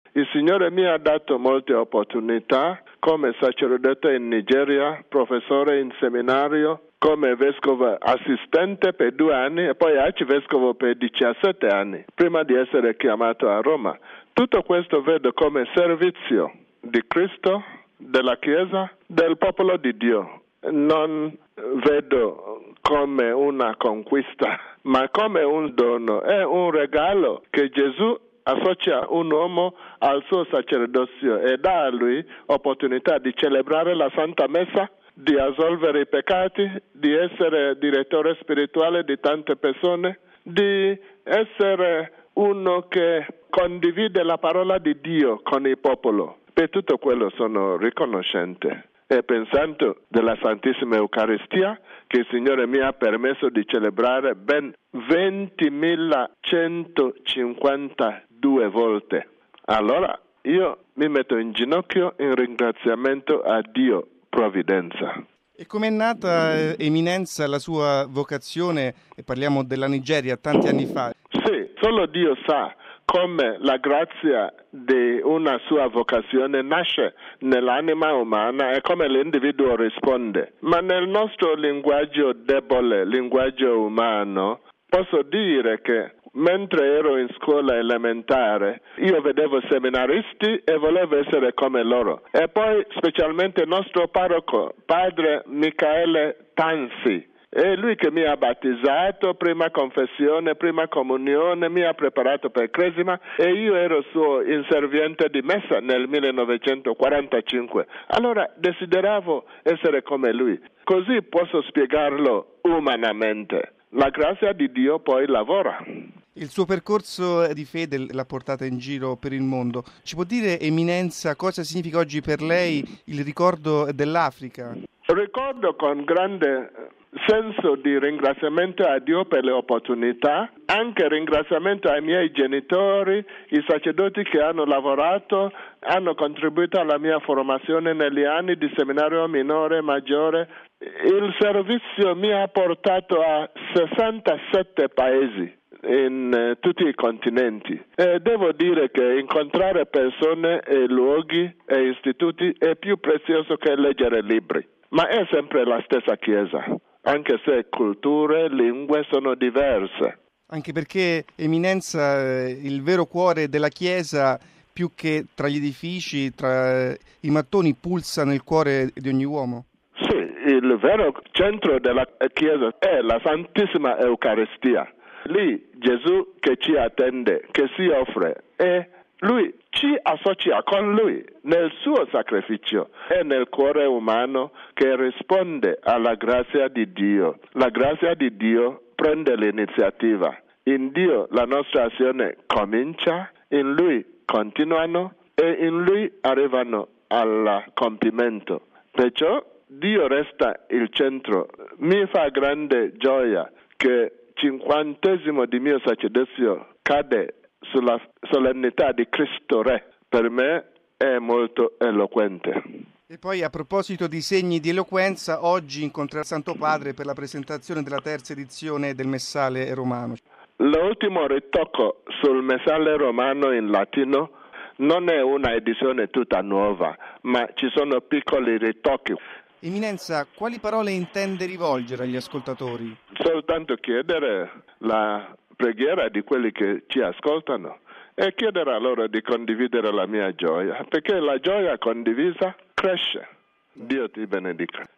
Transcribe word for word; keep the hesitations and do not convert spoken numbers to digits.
Il Signore mi ha dato molte opportunità come sacerdote in Nigeria, professore in seminario, come vescovo assistente per due anni e poi arcivescovo per diciassette anni, prima di essere chiamato a Roma. Tutto questo vedo come servizio di Cristo, della Chiesa, del popolo di Dio. Non vedo come una conquista, ma come un dono. È un regalo che Gesù associa un uomo al suo sacerdozio e dà a lui opportunità di celebrare la Santa Messa, di assolvere i peccati, di essere direttore spirituale di tante persone, di essere uno che condivide la parola di Dio con il popolo. Per tutto quello sono riconoscente. E pensando della Santissima Eucaristia, che il Signore mi ha permesso di celebrare ben ventimilacentocinquantadue volte. Allora io mi metto in ginocchio in ringraziamento a Dio Provvidenza. E com'è nata, eh, Eminenza, la sua vocazione? E parliamo della Nigeria, tanti anni fa. Sì, solo Dio sa come la grazia di una sua vocazione nasce nell'anima umana e come l'individuo risponde. Ma nel nostro linguaggio debole, linguaggio umano, posso dire che mentre ero in scuola elementare io vedevo seminaristi e volevo essere come loro. E poi specialmente il nostro parroco, padre Michaele Tansi, è lui che mi ha battezzato, prima confessione, prima comunione, mi ha preparato per Cresima e io ero suo inserviente di messa nel millenovecentoquarantacinque. Allora desideravo essere come lui, così posso spiegarlo umanamente. La grazia di Dio poi lavora. Il suo percorso di fede l'ha portata in giro per il mondo. Ci può dire, Eminenza, cosa significa oggi per lei il ricordo dell'Africa? Ricordo con grande senso di ringraziamento a Dio per le opportunità, anche ringraziamento ai miei genitori, i sacerdoti che hanno lavorato, hanno contribuito alla mia formazione negli anni di seminario minore e maggiore. Il servizio mi ha portato a sessantasette paesi in eh, tutti i continenti e devo dire che incontrare persone e luoghi e istituti è più prezioso che leggere libri, ma è sempre la stessa Chiesa, anche se culture, lingue sono diverse. Anche perché, Eminenza, il vero cuore della Chiesa, più che tra gli edifici, tra i mattoni, pulsa nel cuore di ogni uomo. Sì, il vero centro della Chiesa è la Santissima Eucaristia. Lì Gesù che ci attende, che si offre, e Lui ci associa con Lui nel suo sacrificio e nel cuore umano che risponde alla grazia di Dio. La grazia di Dio prende l'iniziativa. In Dio la nostra azione comincia, in Lui continuano e in Lui arrivano al compimento. Perciò Dio resta il centro. Mi fa grande gioia che cinquantesimo di mio sacerdozio cade sulla solennità di Cristo Re. Per me è molto eloquente. E poi, a proposito di segni di eloquenza, oggi incontrerà il Santo Padre per la presentazione della terza edizione del Messale romano. L'ultimo ritocco sul Messale romano in latino non è una edizione tutta nuova, ma ci sono piccoli ritocchi. Eminenza, quali parole intende rivolgere agli ascoltatori? Soltanto chiedere la preghiera di quelli che ci ascoltano e chiedere a loro di condividere la mia gioia, perché la gioia condivisa cresce. Dio ti benedica.